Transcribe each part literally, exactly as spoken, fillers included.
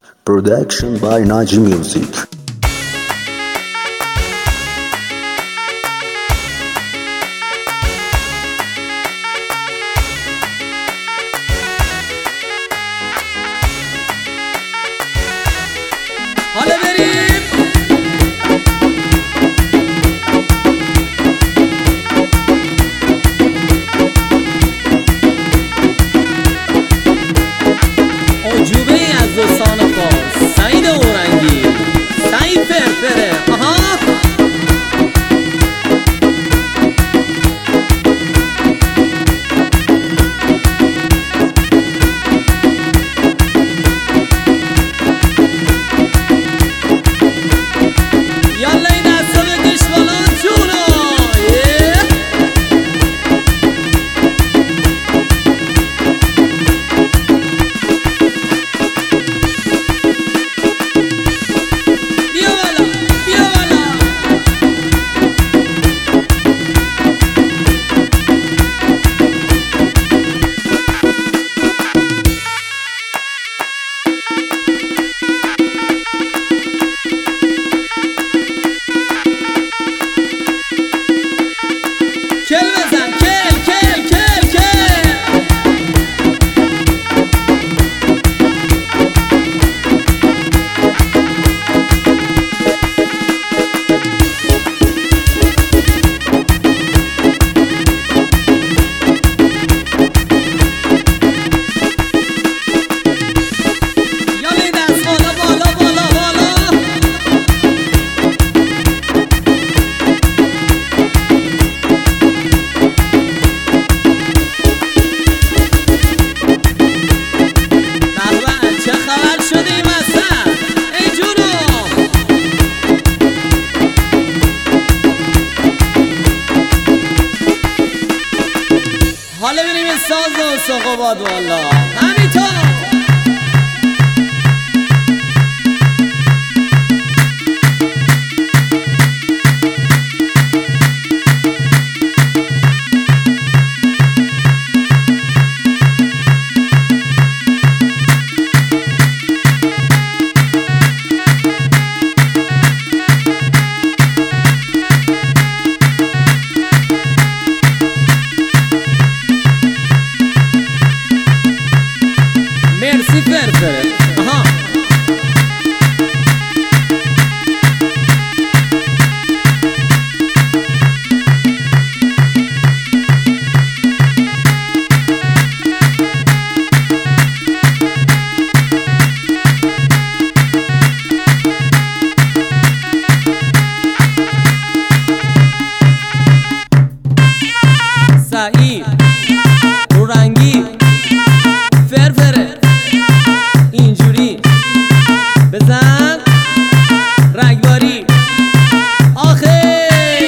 Production by Naji Music. حالا بریم عجوبه ای از دوستان فارس، سعید اورنگی، سعید فرفره. آها یالا این دستا بکش بالا جونا. یه. بیا بالا بیا بالا. کل بزن کل کل کل کل. یالا این دست بالا بالا بالا بالا. بهبه چه خبر شده این وسط؟ ای جونو. حالا بریم این ساز و سقوبات والا همینطور. مرسی فرفره. آها سعید اورنگی فرفره اینجوری بزن رگباری. آخه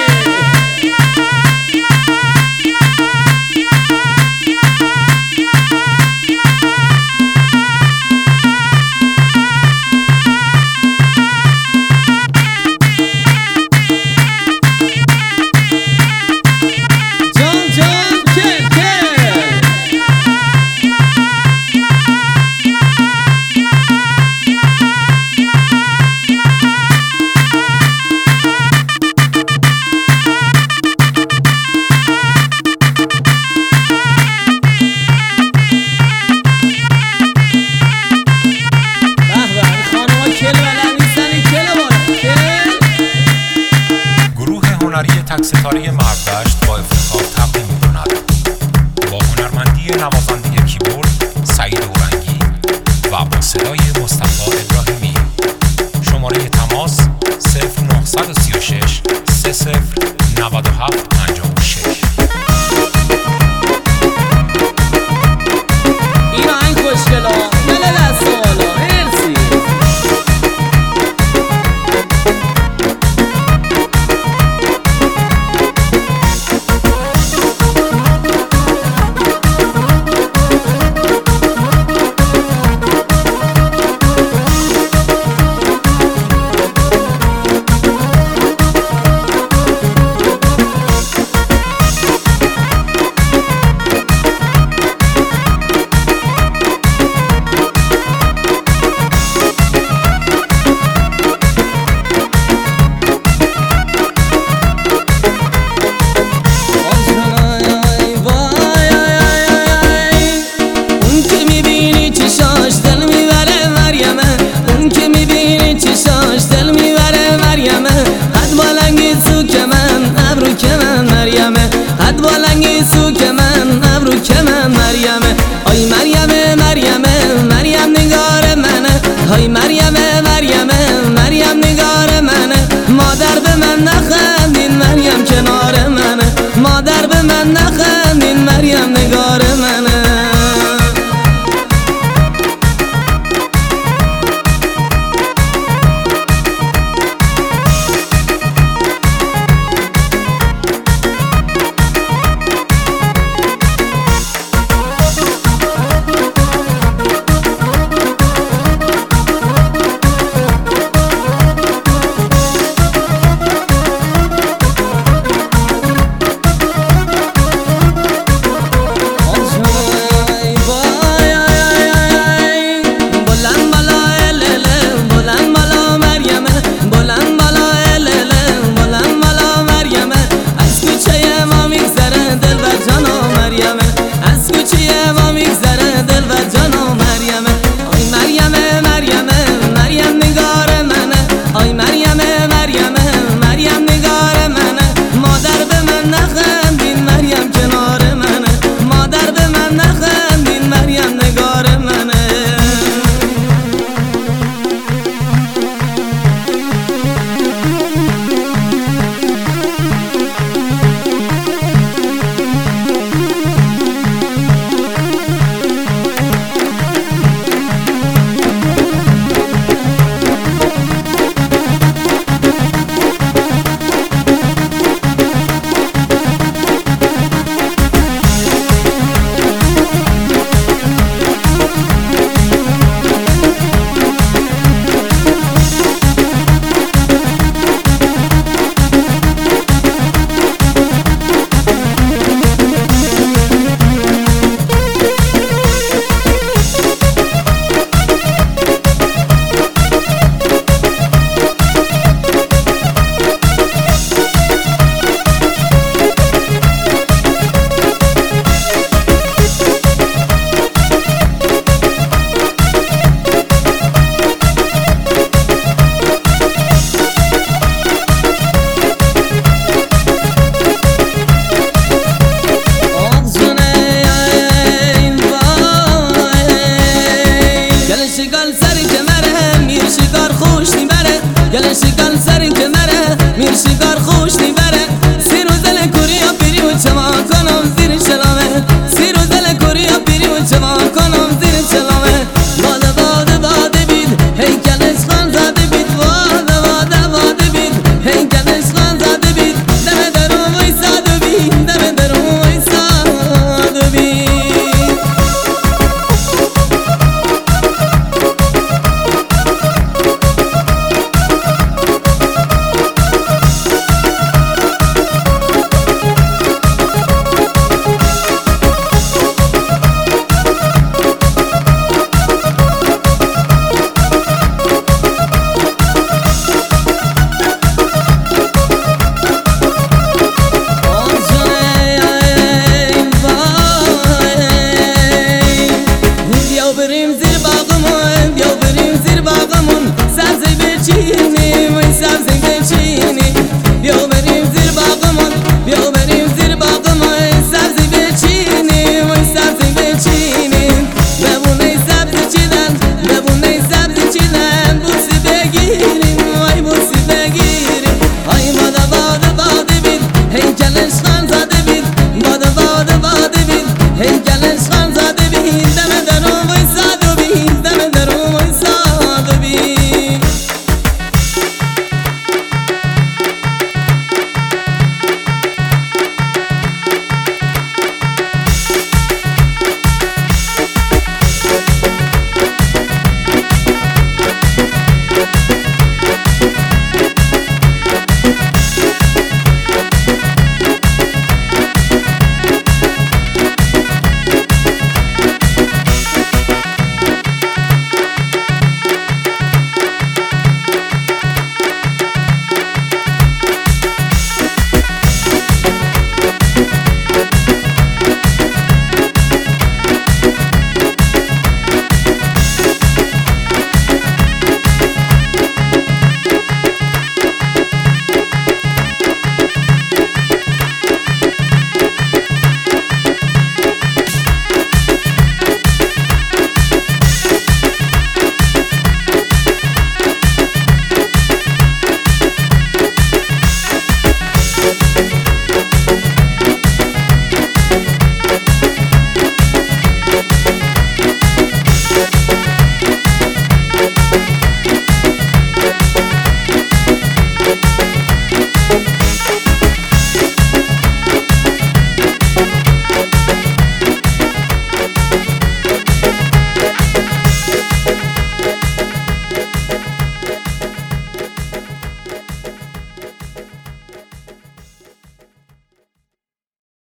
جان جان کل کل. بهبه این خانوما کل بلد نیستن. این کل بالا کل. گروه هنری تک ستاره مردشت با افتخار تقدیم می‌کند با هنرمندی نوازنده کیبورد سعید اورنگی و با صدای مصطفی ابراهیمی. شماره تماس صفر نه سه شش سه صفر نه هفت پنج شش. این آهنگ خوشگلا. یالا دست بالا. مرسی. سری که مره میر شکار خوش میبره گل شکار سری که